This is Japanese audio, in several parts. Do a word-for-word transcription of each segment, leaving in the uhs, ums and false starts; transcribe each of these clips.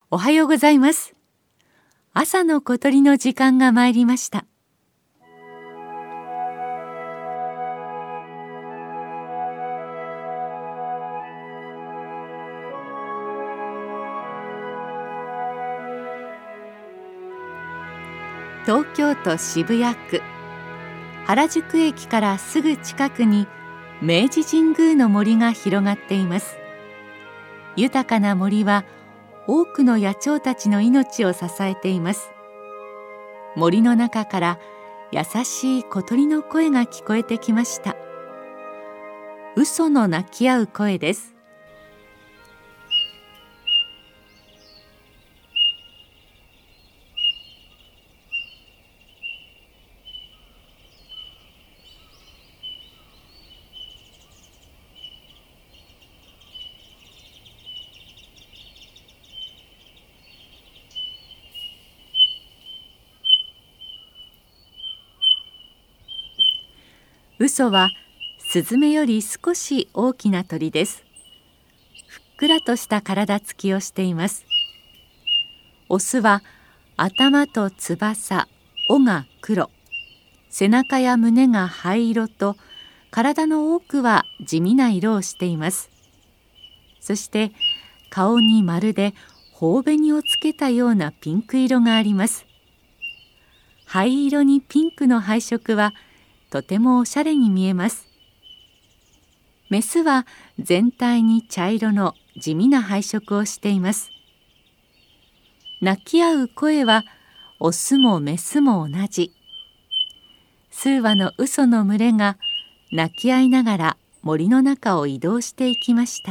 おはようございます。朝の小鳥の時間が参りました。東京都渋谷区、原宿駅からすぐ近くに明治神宮の森が広がっています。豊かな森は多くの野鳥たちの命を支えています。森の中から優しい小鳥の声が聞こえてきました。嘘の鳴き合う声です。嘘はスズメより少し大きな鳥です。ふっくらとした体つきをしています。オスは頭と翼、尾が黒、背中や胸が灰色と体の多くは地味な色をしています。そして顔にまるで頬紅をつけたようなピンク色があります。灰色にピンクの配色はとてもおしゃれに見えます。メスは全体に茶色の地味な配色をしています。鳴き合う声はオスもメスも同じ。数羽の嘘の群れが鳴き合いながら森の中を移動していきました。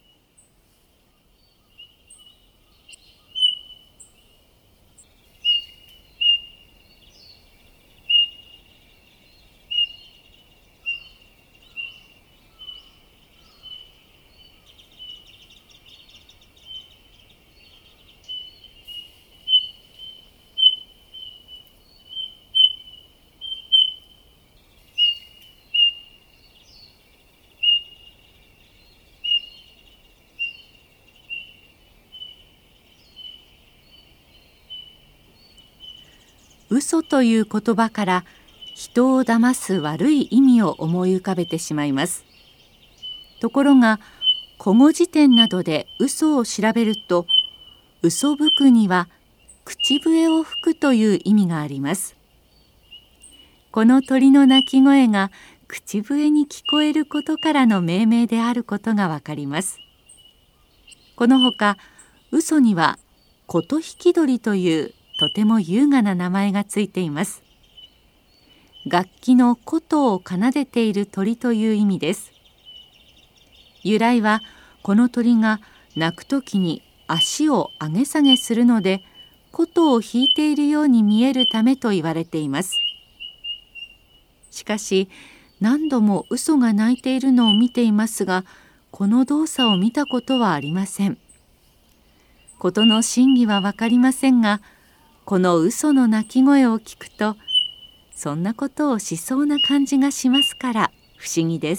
嘘という言葉から人を騙す悪い意味を思い浮かべてしまいます。ところが古語辞典などで嘘を調べると、嘘吹くには口笛を吹くという意味があります。この鳥の鳴き声が口笛に聞こえることからの命名であることがわかります。このほか嘘には琴引き鳥というとても優雅な名前がついています。楽器の琴を奏でている鳥という意味です。由来はこの鳥が鳴くときに足を上げ下げするので琴を弾いているように見えるためと言われています。しかし何度も嘘が鳴いているのを見ていますが、この動作を見たことはありません。ことの真偽は分かりませんが、この嘘の鳴き声を聞くとそんなことをしそうな感じがしますから不思議です。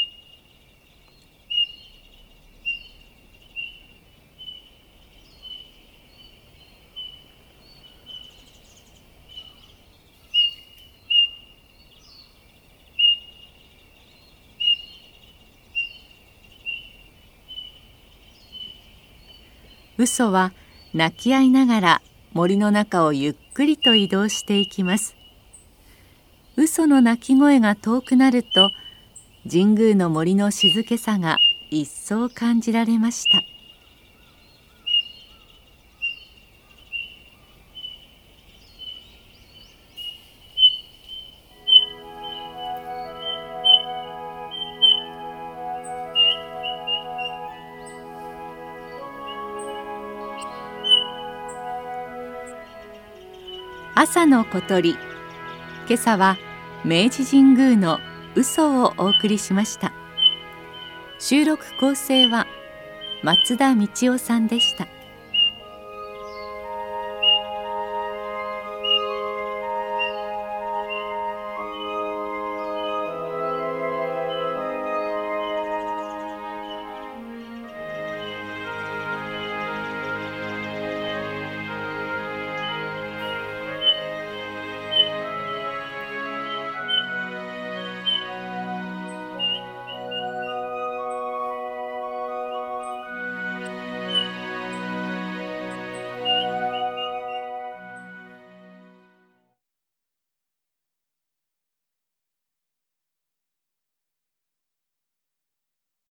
嘘は鳴き合いながら森の中をゆっくりと移動していきます。嘘の鳴き声が遠くなると神宮の森の静けさが一層感じられました。朝の小鳥、今朝は明治神宮の嘘をお送りしました。収録構成は松田道夫さんでした。